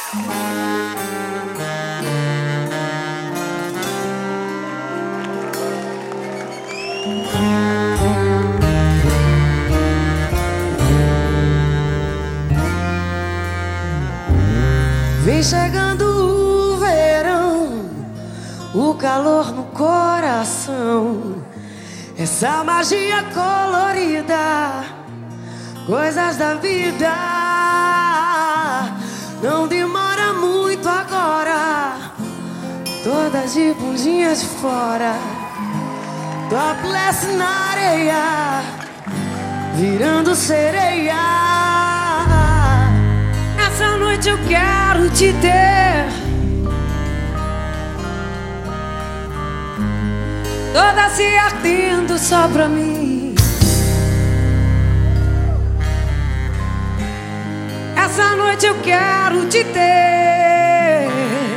Vem chegando o verão, o calor no coração, essa magia colorida, coisas da vida. Não demora muito agora, todas de bundinha de fora, topless na areia, virando sereia. Essa noite eu quero te ter, toda se ardendo só pra mim. Essa noite eu quero te ter,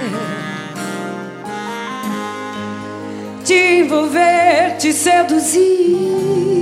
te envolver, te seduzir.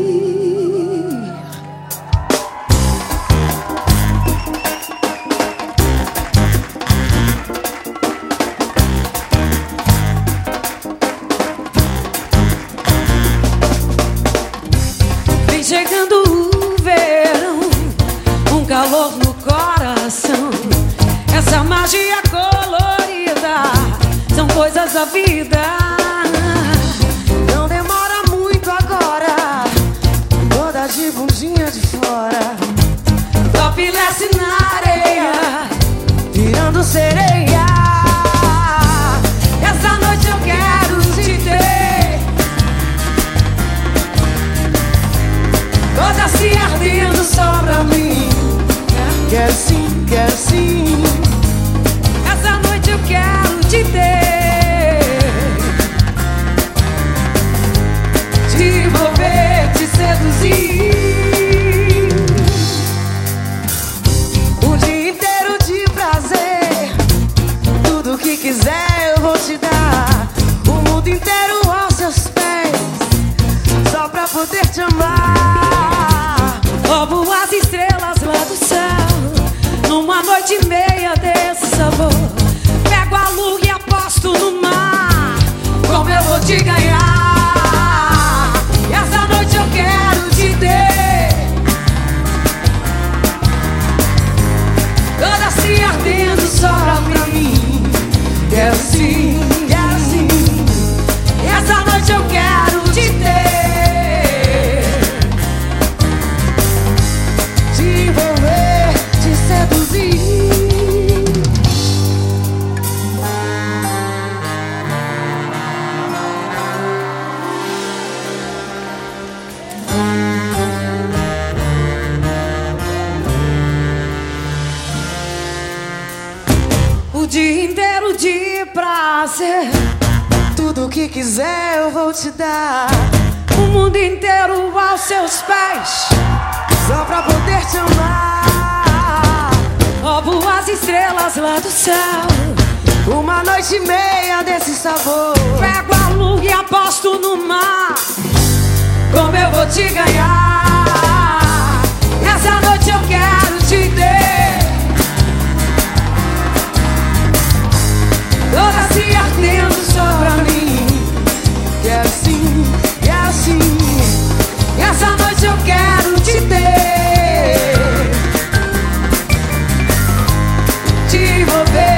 Chegando o verão, um calor no coração, essa magia colorida, são coisas da vida. Não demora muito agora, todas de bundinha de fora, topless na areia, virando sereia. Essa noite eu quero te ter, toda se ardendo só pra mim. Quero sim, quero sim. Essa noite eu quero te ter, te envolver, te seduzir. Um dia inteiro de prazer, tudo que quiser eu vou te dar. O mundo inteiro aos seus pés, só pra poder te amar. Roubo as estrelas lá do céu, numa noite e meia desse sabor. Pego a lua e aposto no mar, como eu vou te ganhar. E essa noite eu quero te ter, toda se ardendo só pra mim. Quero sim, quero sim. E essa noite eu quero te ter, te envolver, te seduzir. O dia inteiro de prazer, tudo que quiser eu vou te dar. O mundo inteiro aos seus pés, só pra poder te amar. Roubo as estrelas lá do céu, uma noite e meia desse sabor. Pego a lua e aposto no mar, como eu vou te ganhar. Essa noite eu quero te ter, toda se ardendo só pra mim. Quero sim, quero sim. Essa noite eu quero te ter, te envolver.